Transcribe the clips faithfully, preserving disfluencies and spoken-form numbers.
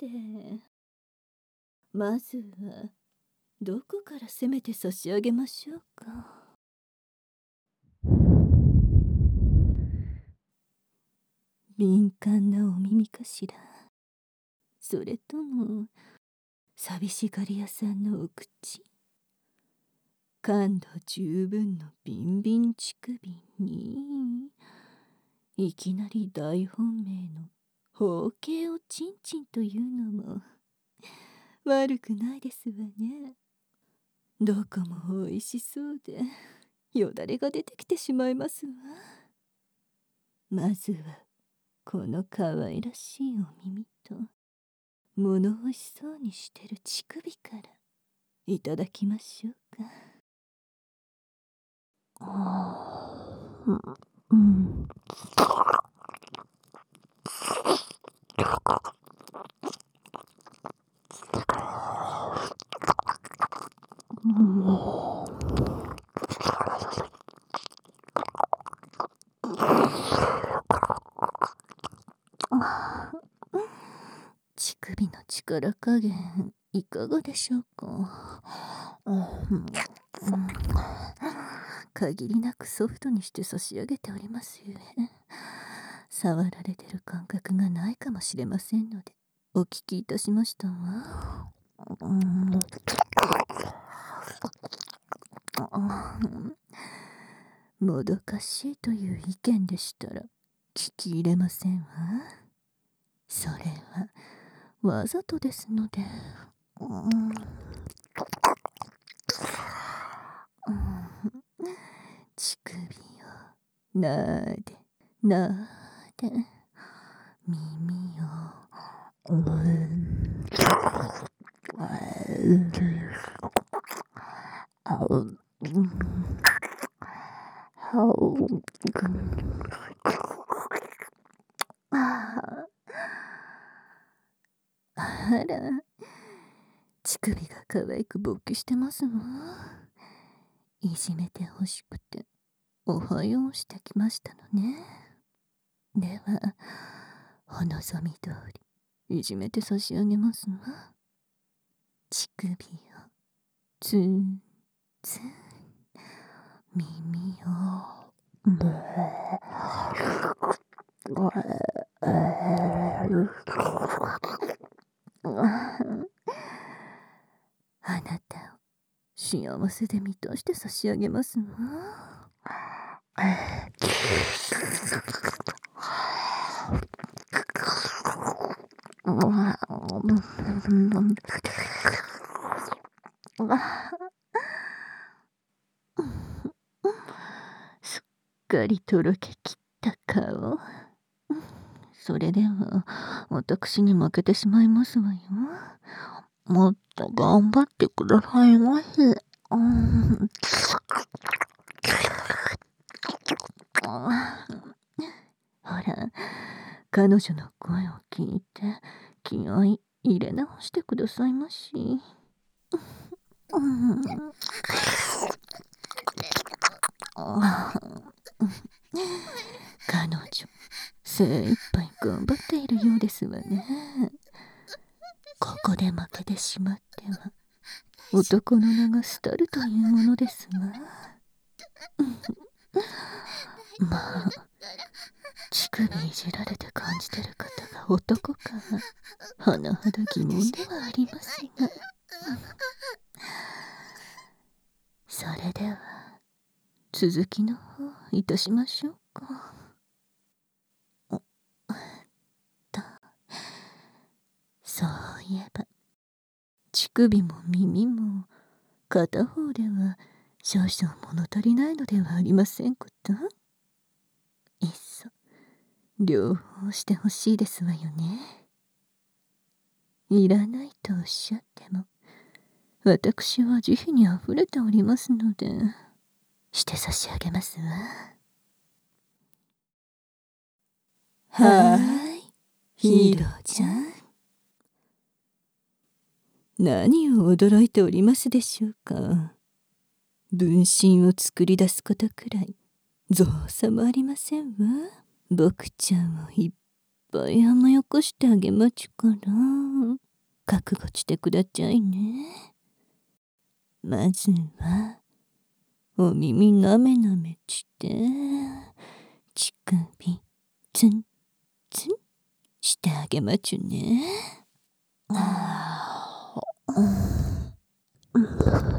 て、まずはどこから攻めて差し上げましょうか。敏感なお耳かしら、それとも寂しがり屋さんのお口。感度十分のビンビン乳首に、いきなり大本命の包茎おちんちんというのも悪くないですわね。どこも美味しそうでよだれが出てきてしまいますわ。まずはこの可愛らしいお耳と物欲しそうにしてる乳首からいただきましょうか。あーうん、乳首の力加減いかがでしょうか。うん、限りなくソフトにして差し上げておりますゆえ、触られてる感覚がないかもしれませんのでお聞きいたしましたわ。うん、もどかしいという意見でしたら聞き入れませんわ。それはわざとですので。うん、乳首をなーでなーで耳をうんあうあら、乳首が可愛く勃起してますわ。いじめてほしくておはようしてきましたのね。ではお望み通りいじめて差し上げますわ。乳首をツンツン、耳をブあなたを幸せで満たして差し上げますわ。すっかりとろけきった顔。それでは私に負けてしまいますわよ。もっと頑張ってくださいませ。うん、ほら、彼女の声を聞いて気合い入れ直してくださいまし。うん、彼女精一杯頑張っているようですわね。ここで負けてしまっては男の名が廃るというものですわ。まあ、乳首いじられて感じてる方が男かは甚だ疑問ではありますが、それでは続きの方いたしましょうか。と、そういえば乳首も耳も片方では少々物足りないのではありませんこと。いっそ両方してほしいですわよね。いらないとおっしゃっても私は慈悲にあふれておりますのでして差し上げますわ。はーい、ヒーローちゃん、何を驚いておりますでしょうか。分身を作り出すことくらい造作もありませんわ。僕ちゃんをいっぱい甘やかしてあげまちゅから。 覚悟してくだちゃいね。まずはお耳なめなめして、乳首ツンツンしてあげまちゅね。あー、うん、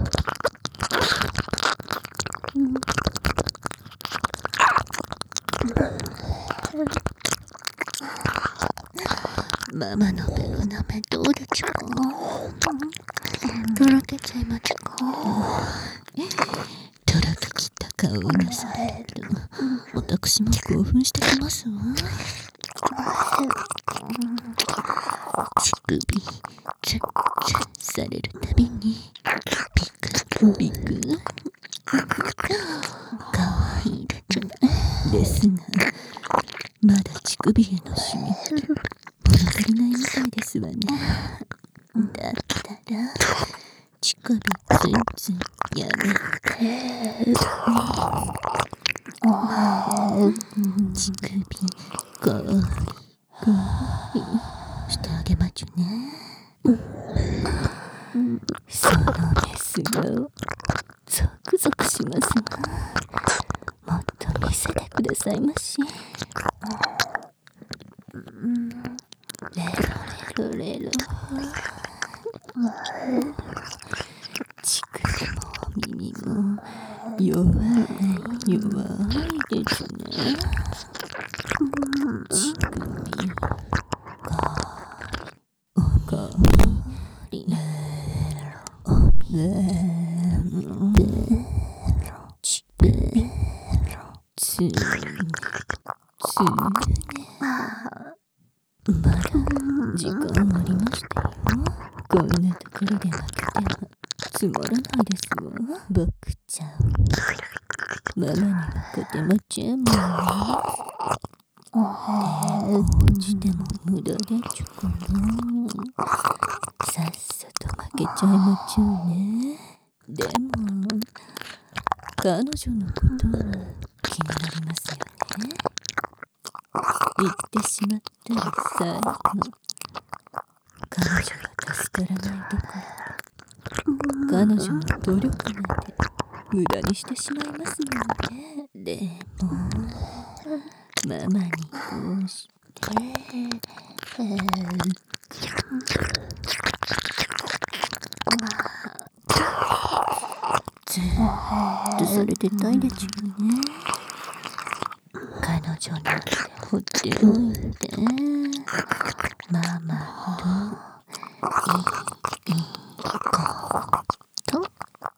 ママのベロなめどうでちゅか。とろけちゃいまちゅか。とろけきった顔をなされると私も興奮してきますわ。乳首ツンツンされるたびにピクピクかわいいですが、まだ乳首へのシミ物足りないみたいですわね。だったら乳首ツンツンやめて、乳首かわいいかわいいしてあげまちゅね。そのメスがゾクゾクしますが、もっと見せてくださいまし。レロレロレロ、乳首も耳も弱い弱いですね。乳首かわいい、レロレロ、乳首つねつね、まだ時間ありましたよ。こんなところで負けてはつまらないですわ。僕ちゃん、ママに負けてもちゃうもんね。落ちても無駄でちゅかな。さっさと負けちゃいまちゅうね。でも彼女のことは気になりますよね。言ってしまったら最後、彼女が助からないどころか彼女の努力まで無駄にしてしまいますもんね。でもママにこうしてずーっとそれでたいでちゅうね。彼女なんてほっておいて、ママといいこと、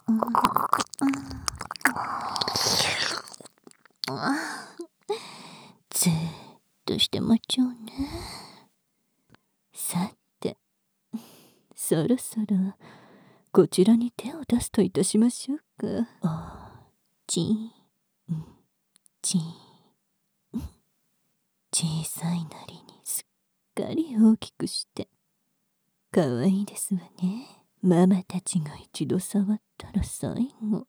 ずーっとしてまっちゃうね。さて、そろそろこちらに手を出すといたしましょうか。おちんちん、小さいなりにすっかり大きくしてかわいいですわね。ママたちが一度触ったら最後、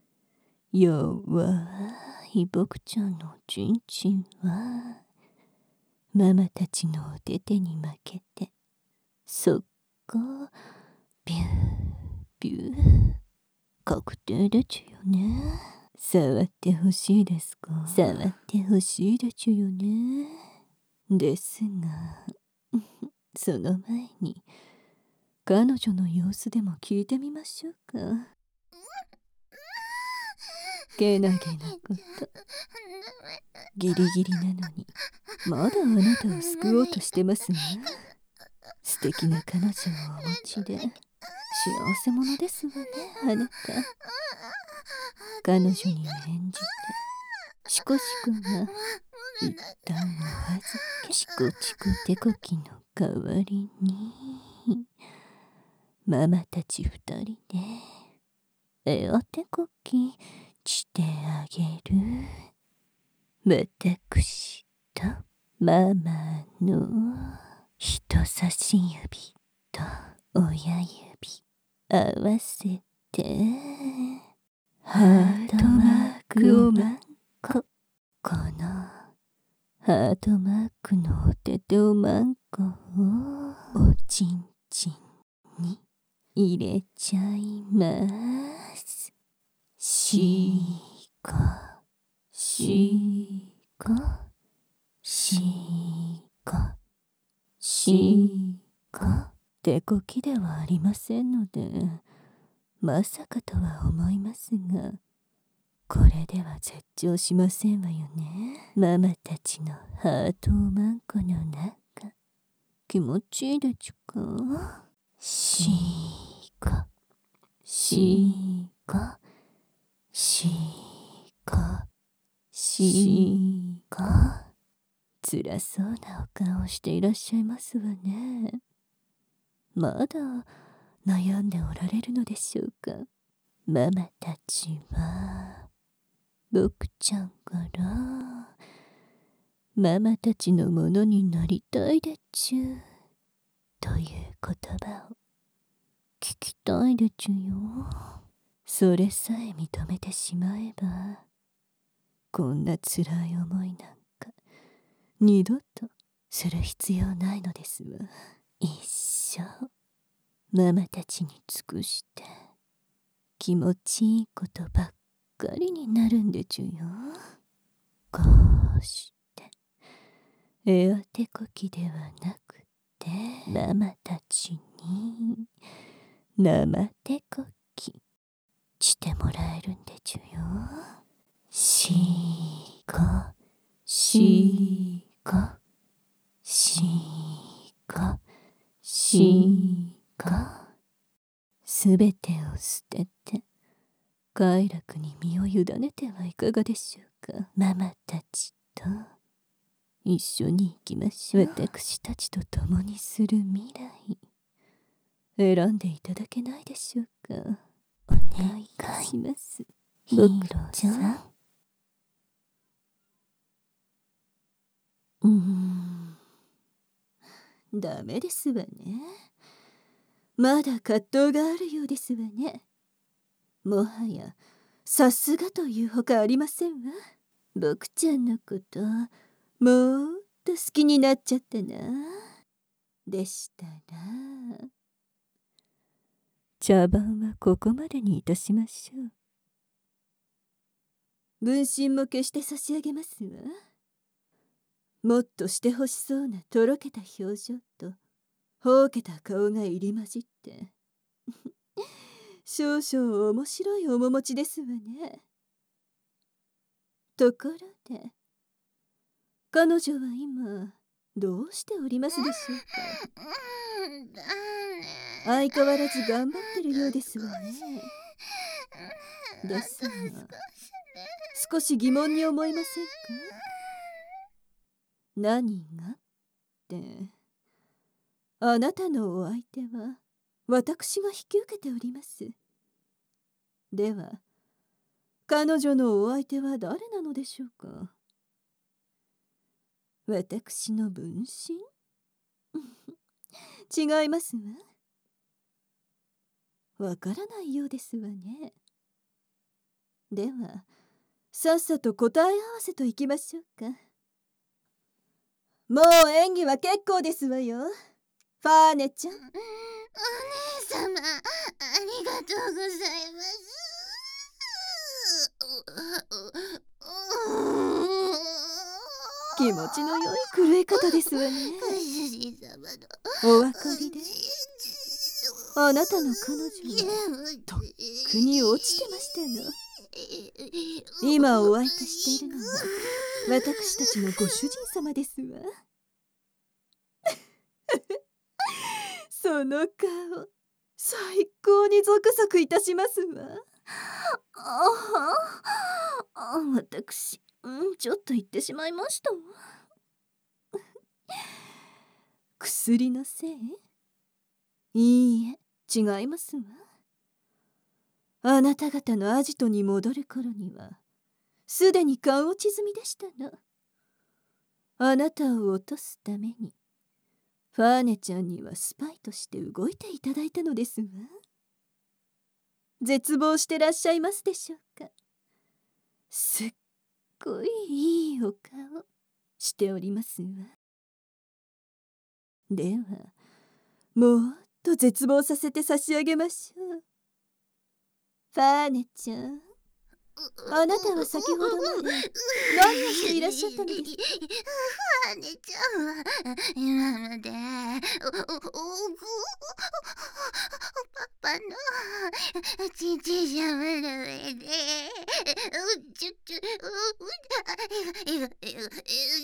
弱い僕ちゃんのちんちんはママたちのお手手に負けてそっこビュービュー確定でちゅよね。触ってほしいですか。触ってほしいでちゅよね。ですがその前に彼女の様子でも聞いてみましょうか。けなげなことギリギリなのにまだあなたを救おうとしてますが、素敵な彼女をお持ちで幸せ者ですわね、あなた。彼女に免じてシコシコが一旦お預け。チコチコ手こきの代わりにママたち二人でえお手こきしてあげる。私とママの人差し指と親指合わせてハートマークをまんこ。このハートマークのお手手をまんこをおちんちん入れちゃいます。しかしかしかしか手こきではありませんので、まさかとは思いますが、これでは絶頂しませんわよね。ママたちのハートマンコの中、気持ちいいでちゅか。しかしかしかしか辛そうなお顔をしていらっしゃいますわね。まだ悩んでおられるのでしょうか。ママたちは僕ちゃんからママたちのものになりたいでちゅという言葉を聞きたいでちゅよ。それさえ認めてしまえば、こんな辛い思いなんか二度とする必要ないのですわ。一生ママたちに尽くして気持ちいいことばっかりになるんでちゅよ。こうしてエア手こきではなくて、ママたちに生手こきしてもらえるんでちゅよ。しかしかしかしかすべてを捨てて快楽に身を委ねてはいかがでしょうか。ママたちと一緒に行きましょう。私たちと共にする未来、選んでいただけないでしょうか。お願いいたします。ヒーローさん。うーん、ダメですわね。まだ葛藤があるようですわね。もはやさすがというほかありませんわ。僕ちゃんのこともっと好きになっちゃったな。でしたら茶番はここまでにいたしましょう。分身も消して差し上げますわ。もっとしてほしそうなとろけた表情とほうけた顔が入り混じって少々面白い面持ちですわね。ところで彼女は今どうしておりますでしょうか。相変わらず頑張ってるようですわね。ですが少し疑問に思いませんか。何がってあなたのお相手は私が引き受けております。では彼女のお相手は誰なのでしょうか。私の分身違いますわ。わからないようですわね。ではさっさと答え合わせといきましょうか。もう演技は結構ですわよ、ファーネちゃん。お姉様、ありがとうございます。 気持ちの良い震え方ですわね。 ご主人様のお分かりで、あなたの彼女はとっくに落ちてましたの。今お相手しているのは私たちのご主人様ですわ。その顔最高にゾクゾクいたしますわ。ああ、私、うん、ちょっと言ってしまいましたわ。薬のせい？いいえ、違いますわ。あなた方のアジトに戻る頃にはすでに勘落ち済みでしたの。あなたを落とすためにファーネちゃんにはスパイとして動いていただいたのですわ。絶望してらっしゃいますでしょうか。すっごいいいお顔しておりますわ。ではもっと絶望させて差し上げましょう。ファーネちゃん、あなたは先ほどまで何をしていらっしゃったのですか？ ファーネちゃんは今までおおおパパのちんちんしゃぶる上でちょちょえがえが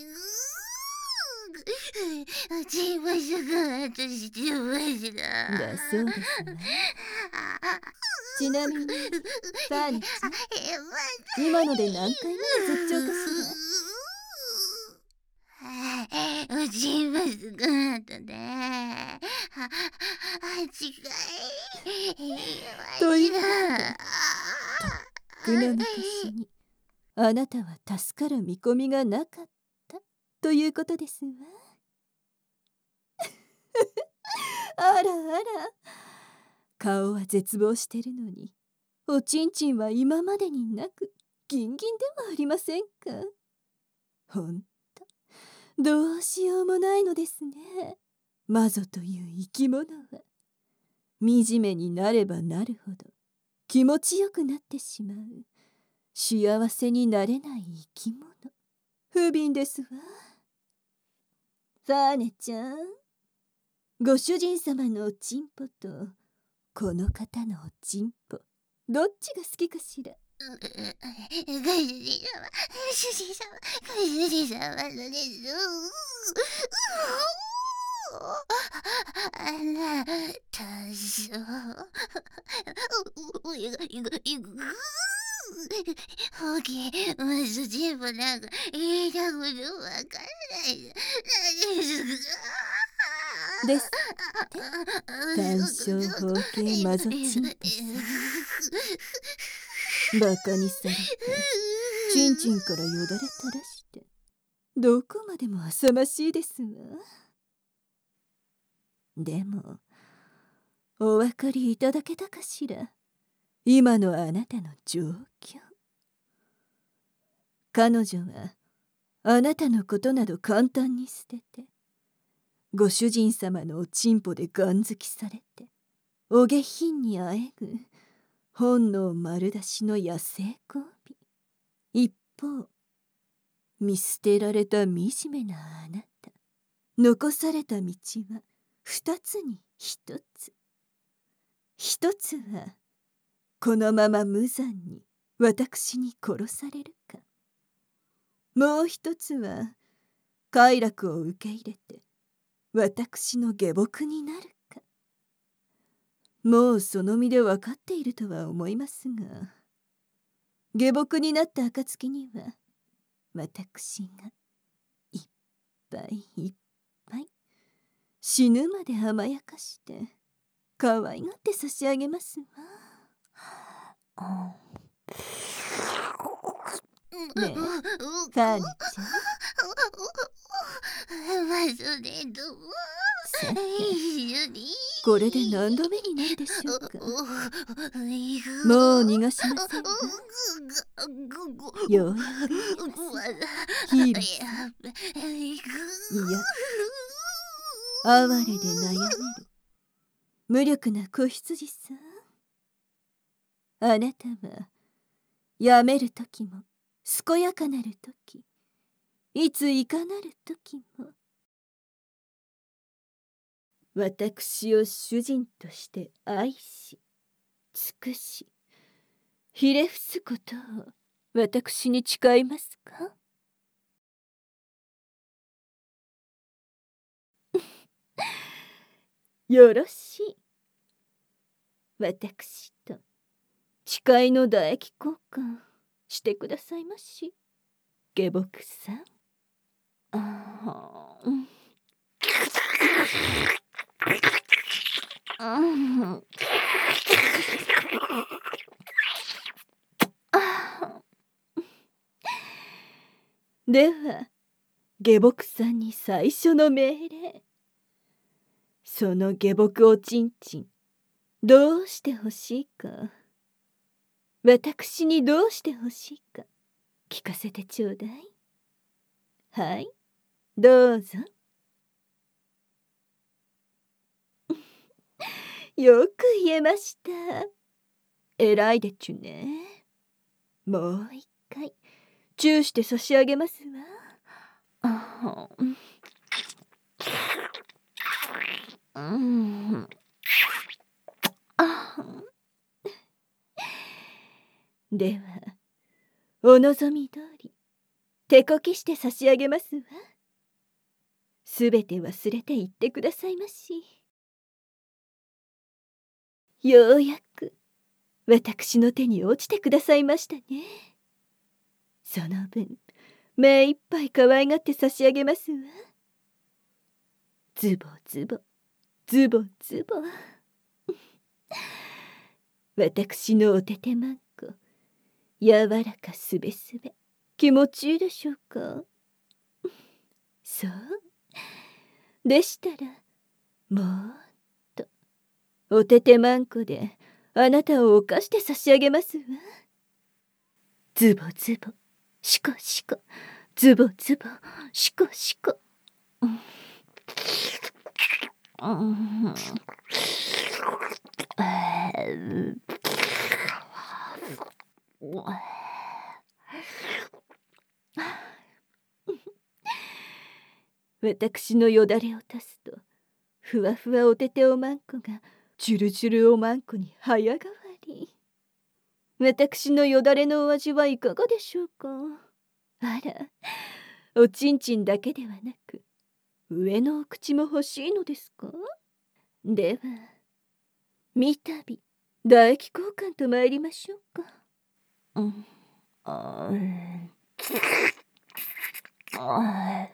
チーム職としてましだた。 そうですわ。ちなみにファーネちゃん、今ので何回目の絶頂かしら？ うちもすくなったね。は、違い。 ということで、とっくの昔にあなたは助かる見込みがなかったということですわ。あらあら、顔は絶望してるのに、おちんちんは今までになくギンギンではありませんか。ほんとどうしようもないのですね。魔女という生き物は惨めになればなるほど気持ちよくなってしまう幸せになれない生き物。不憫ですわ。ファーネちゃん、ご主人様のおちんぽとこの方のおちんぽ、どっちが好きかしら？ ご主人様、ご主人様、ご主人様のです。あなたしょ。いがいがいが。ほき、まず全部なんか言いたことわからないですか？ ですって単小方形魔女チンポさん、バカにされてチンチンからよだれ垂らしてどこまでも浅ましいですわ。でもお分かりいただけたかしら、今のあなたの状況。彼女はあなたのことなど簡単に捨てて、ご主人様のおちんぽでガンづきされてお下品にあえぐ本能丸出しの野生交尾。一方、見捨てられた惨めなあなた、残された道は二つに一つ。一つはこのまま無残に私に殺されるか、もう一つは快楽を受け入れて私の下僕になるか。もうその身で分かっているとは思いますが、下僕になった暁には私がいっぱいいっぱい死ぬまで甘やかして可愛がって差し上げますわ。ねえ、ファーネちゃん、 まずねどうさて一緒にこれで何度目になるでしょうか。もう逃がしませんわ。ようやく言えますヒーローさん。いや、哀れで悩める無力な子羊さん。あなたはやめる時も健やかなる時、いついかなる時も私を主人として愛し尽くしひれ伏すことを私に誓いますか？よろしい。私と誓いの唾液交換してくださいまし、下僕さん。あーうんでは下僕さんに最初の命令。その下僕おちんちんどうしてほしいか、私にどうしてほしいか聞かせてちょうだい。はい、どうぞ。 よく言えました。偉いでちゅね。もう一回チューして差し上げますわ。あうんあではお望み通り手こきして差し上げますわ。すべて忘れて言ってくださいまし。ようやく私の手に落ちてくださいましたね。その分目いっぱい可愛がって差し上げますわ。ズボズボズボズボ私のおててまんこ、柔らかすべすべ気持ちいいでしょうか。そうでしたらもっとおててまんこであなたを犯して差し上げますわ。ズボズボシコシコズボズボシコシコ、うんうん私のよだれを足すとふわふわおてておまんこがジュルジュルおまんこに早変わり。私のよだれのお味はいかがでしょうか。あら、おちんちんだけではなく上のお口も欲しいのですか。ではみたび唾液交換と参りましょうか。うんああ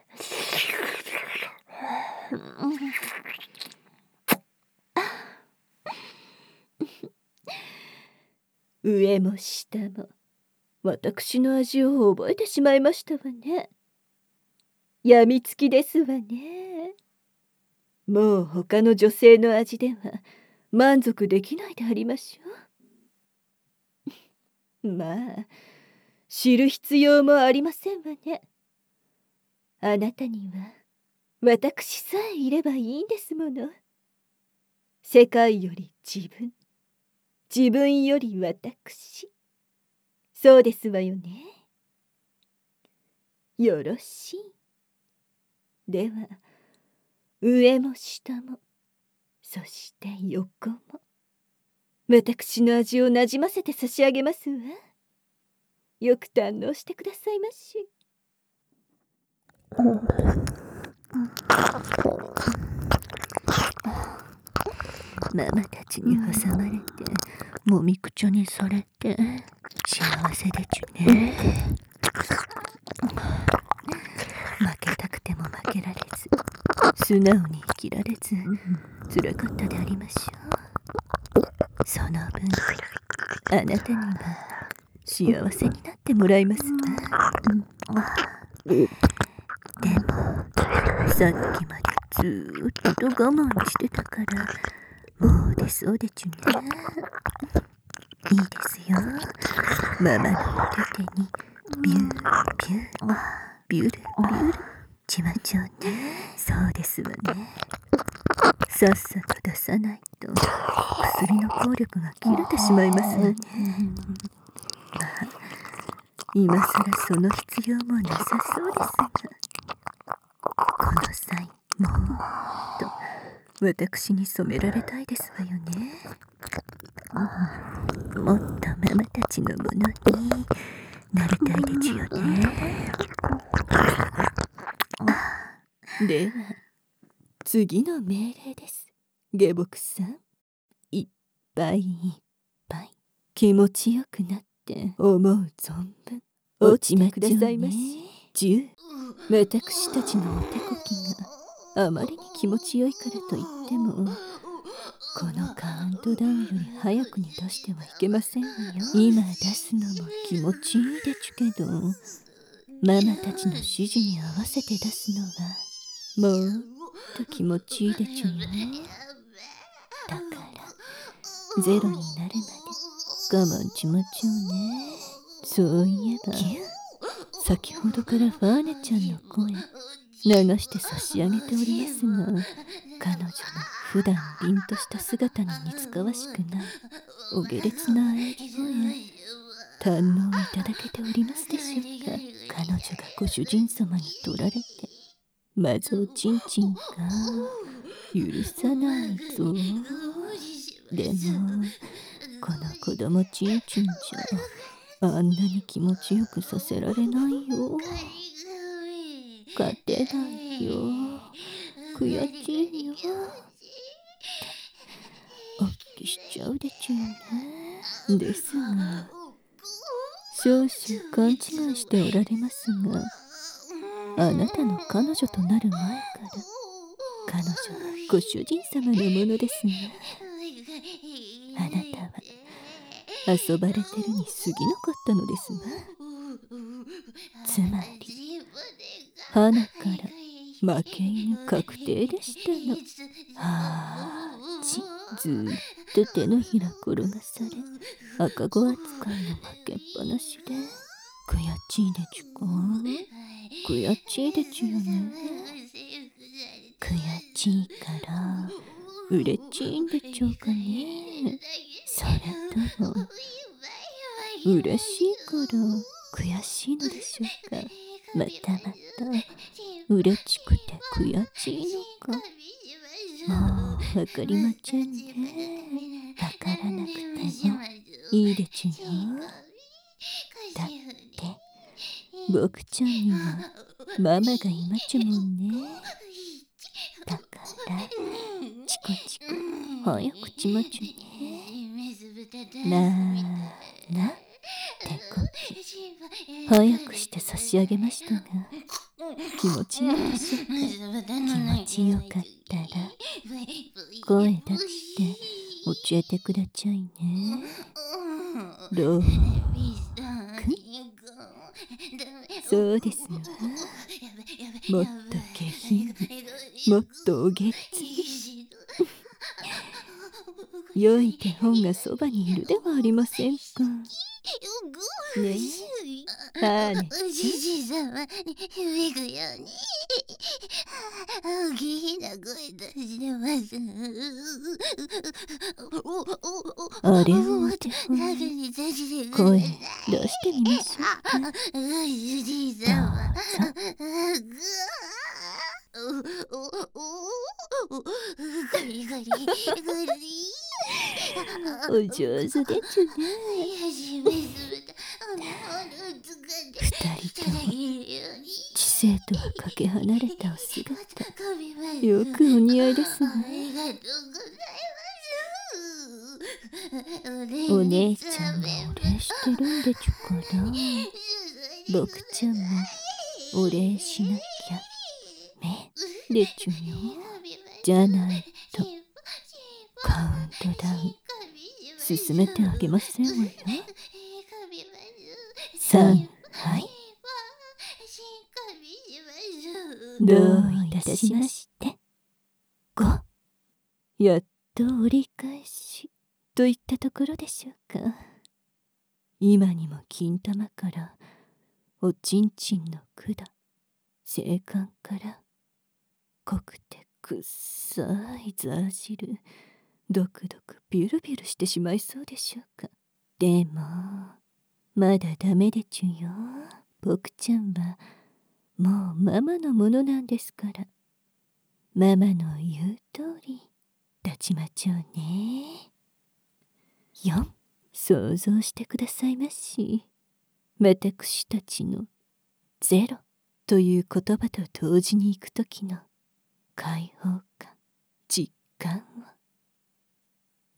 上も下も私の味を覚えてしまいましたわね。やみつきですわね。もう他の女性の味では満足できないでありましょう。まあ知る必要もありませんわね。あなたには私さえいればいいんですもの。世界より自分、自分より私。そうですわよね。よろしい。では上も下もそして横も私の味をなじませて差し上げますわ。よく堪能してくださいまし。ママたちに挟まれて、もみくちょにされて幸せでちゅね。負けたくても負けられず、素直に生きられず、つらかったでありましょう。その分あなたには幸せになってもらいますわ。でもさっきまでずーっと我慢してたからもう出そうでちゅね。いいですよ。ママのお手手にビュービュービュルビュルちまちょね。そうですわね。さっさと出さないと薬の効力が切れてしまいますわね。まあ今さらその必要もなさそうですが、この際もっと私に染められたいですわよね。もっとママたちのものになりたいでちゅよね。では次の命令です。下僕さん、いっぱいいっぱい気持ちよくなって思う存分落ちてくださいまし。じゅう私たちのお手こきがあまりに気持ちよいからといってもこのカウントダウンより早くに出してはいけませんわよ。今出すのも気持ちいいでちゅけどママたちの指示に合わせて出すのはもっと気持ちいいでちゅよ。だからゼロになるまで我慢ちまちょうね。そういえば先ほどからファーネちゃんの声流して差し上げておりますが、彼女の普段凛とした姿に似つかわしくないお下劣な喘ぎ声、堪能いただけておりますでしょうか。彼女がご主人様に取られて、まずおちんちんが許さないぞ。でもこの子供ちんちんじゃあんなに気持ちよくさせられないよ。勝てないよ。悔しいよ。おっきしちゃうでちゅね。ですが少々勘違いしておられますが、あなたの彼女となる前から彼女はご主人様のものですが、あなたは遊ばれてるに過ぎなかったのですわ。つまりはなから負け犬確定でしたの。はあち、ずーっと手のひら転がされ、赤子扱いの負けっぱなしで、悔しいでちゅか。悔しいでちゅよね。悔しいから嬉しいんでちょうかね。それとも嬉しいから悔しいのでしょうか。またまた嬉しくて悔しいのか。もうわかりませんね。わからなくてもいいでちゅよ。だって僕ちゃんにはママがいまちゅもんね。だからチコチコ早くちまちゅね。なあなてこき早くして差し上げましたが、気持ちいいでしょうか。気持ちよかったら声出して教えてくだちゃいね。ローク、そうですわ。もっと下品、もっとおげつ良い手本がそばにいるではありませんか。ねえ、はーねおじじ様に響くように大きな声出してます。 あれをお手本に声出してみましょうか。 おじじど様。ゴリゴリゴリ。 お上手でちゅね。二人とも知性とはかけ離れたお姿、よくお似合いですね。お姉ちゃんがお礼してるんでちゅから、僕ちゃんもお礼しなきゃねでちゅよ。じゃないとカウントダウン進めてあげませんわよ。さんはいどういたしまして。ご、やっと折り返しといったところでしょうか。今にも金玉からおちんちんの管、性感から濃くてくっさいザー汁、ドクドクビュルビュルしてしまいそうでしょうか。でもまだダメでちゅよ。僕ちゃんはもうママのものなんですから。ママの言う通り立ちまちょうね。よん、想像してくださいまし。私たちのゼロという言葉と同時に行くときの解放感、実感を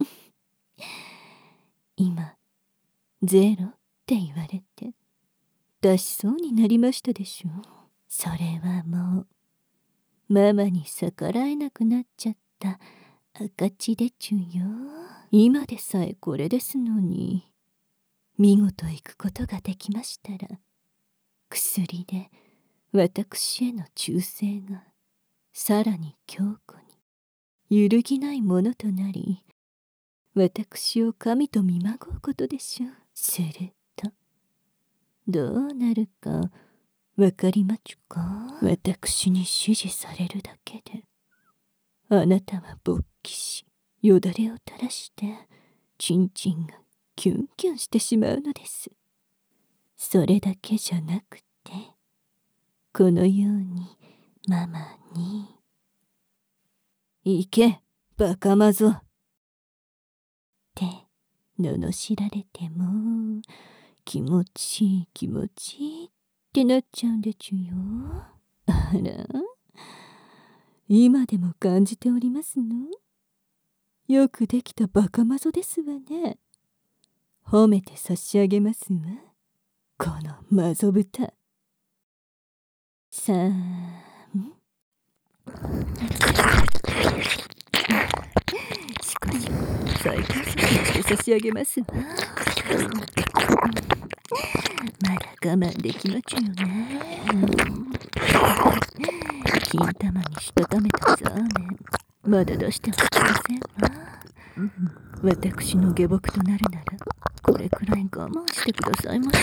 今ゼロって言われて出しそうになりましたでしょ。それはもうママに逆らえなくなっちゃった赤字でちゅよ。今でさえこれですのに、見事行くことができましたら、薬で私への忠誠がさらに強固に揺るぎないものとなり、私を神と見まごうことでしょう。するとどうなるかわかりまちゅか。私に指示されるだけであなたは勃起し、よだれを垂らしてチンチンがキュンキュンしてしまうのです。それだけじゃなくて、このようにママに「行けバカマゾ」って罵られても気持ちいい気持ちいいってなっちゃうんでちゅよ。あら、今でも感じておりますの？よくできたバカマゾですわね。褒めて差し上げますわ、このマゾ豚。さあ、んしこしこ再観測して差し上げますわ。まだ我慢できまちゅよね。金玉にしたためたザーメンまだ出してはきませんわ。私の下僕となるならこれくらい我慢してくださいまし。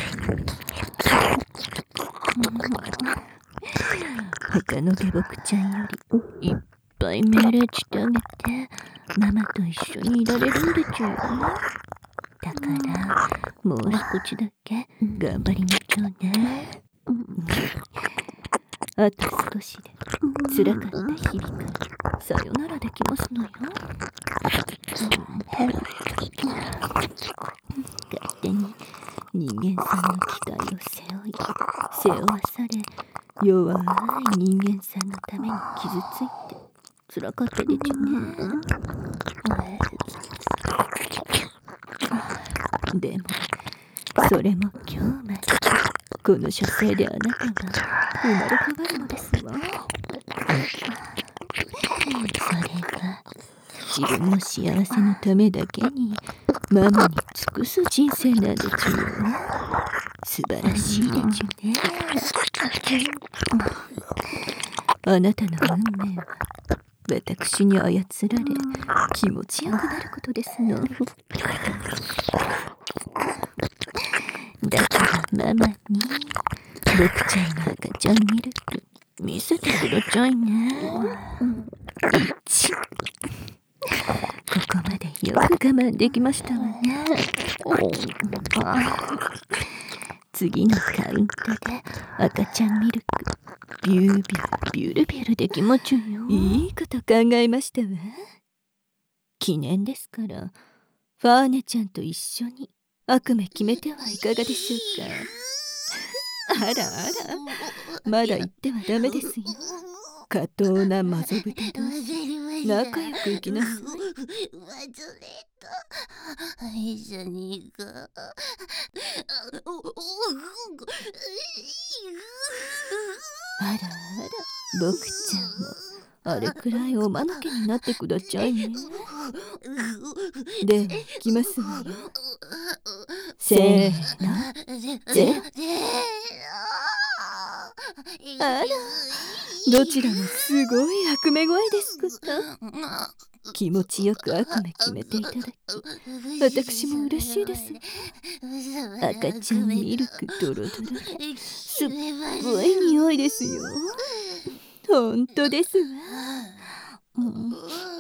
他の下僕ちゃんよりいっぱい命令してあげてママと一緒にいられるんでちゅよ。だからもう少しだけ頑張りましょうね。あと少しで辛かった日々からさよならできますのよ。勝手に人間さんの期待を背負い背負わされ弱い人間さんのために傷ついて辛かったでちゅね。でもそれも今日までこの書生であなたが生まれ変わるのですわ。それが自分の幸せのためだけにママに尽くす人生なんでちゅよ。素晴らしいでちゅね。あなたの運命は私に操られ気持ちよくなることですの。だからママに僕ちゃんの赤ちゃんミルク見せてくださいね。いちここまでよく我慢できましたわね。次のカウントで赤ちゃんミルクビュービュービュルビュルできもちゅよ。いいこと考えましたわ。記念ですからファーネちゃんと一緒に悪夢決めてはいかがでしょうか。あらあら、まだ言ってはダメですよ。過当なマゾ豚同士仲良く行きなさい。 忘れた。一緒に行こう。 あらあら、僕ちゃんもあれくらいおまぬけになってくださいね。では行きますわよ。せーの、ゼロ。あら、どちらもすごい悪夢声ですこと。気持ちよく悪夢決めていただき私も嬉しいです。赤ちゃんミルクドロドロですっごい匂いですよ。ほんとですわ。うんうん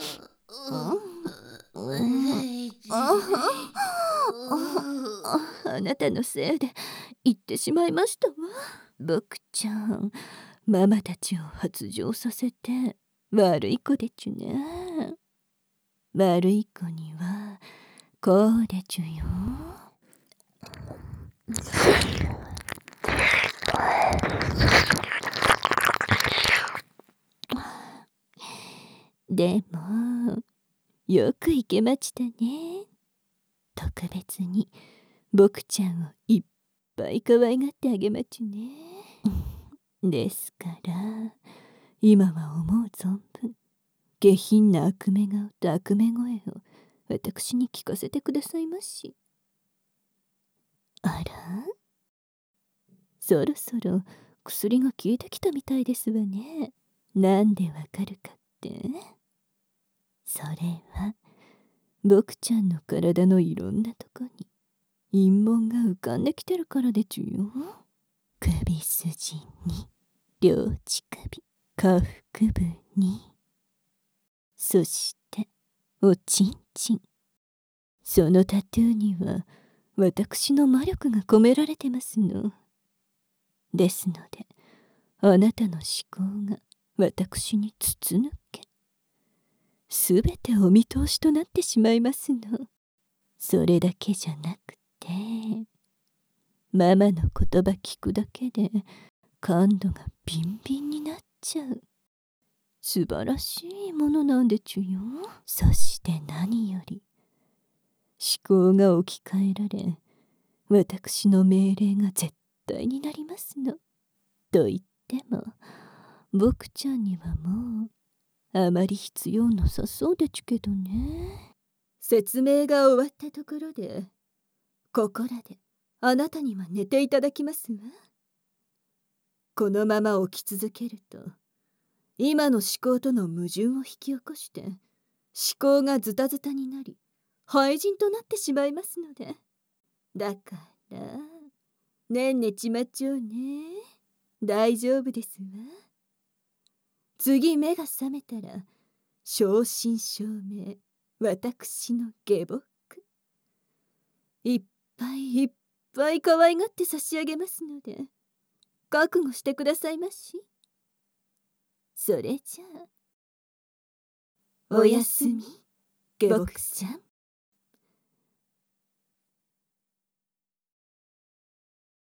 あなたのせいで言ってしまいましたわ。僕ちゃん、ママたちを発情させて悪い子でちゅね。悪い子にはこうでちゅよ。でもよくいけましたね。特別に僕ちゃんをいっぱい可愛がってあげまちゅね。ですから今は思う存分下品な悪夢顔と悪夢声を私に聞かせてくださいまし。あら、そろそろ薬が効いてきたみたいですわね。なんでわかるかって？それは僕ちゃんの体のいろんなとこに陰謀が浮かんできてるからでちゅよ。 首筋に両乳首下腹部に、そしておちんちん。そのタトゥーには私の魔力が込められてますの。ですのであなたの思考が私に筒抜け、すべてお見通しとなってしまいますの。それだけじゃなくて、ママの言葉聞くだけで感度がビンビンになっちゃう素晴らしいものなんでちゅよ。そして何より思考が置き換えられ、私の命令が絶対になりますの。と言っても僕ちゃんにはもうあまり必要なさそうでちゅけどね。説明が終わったところで、ここらであなたには寝ていただきますわ。このまま起き続けると今の思考との矛盾を引き起こして思考がズタズタになり廃人となってしまいますので。だからねんねちまちょうね。大丈夫ですわ。次目が覚めたら正真正銘私の下僕、いっぱいいっぱい可愛がって差し上げますので覚悟してくださいまし。それじゃあおやすみ下僕ちゃん。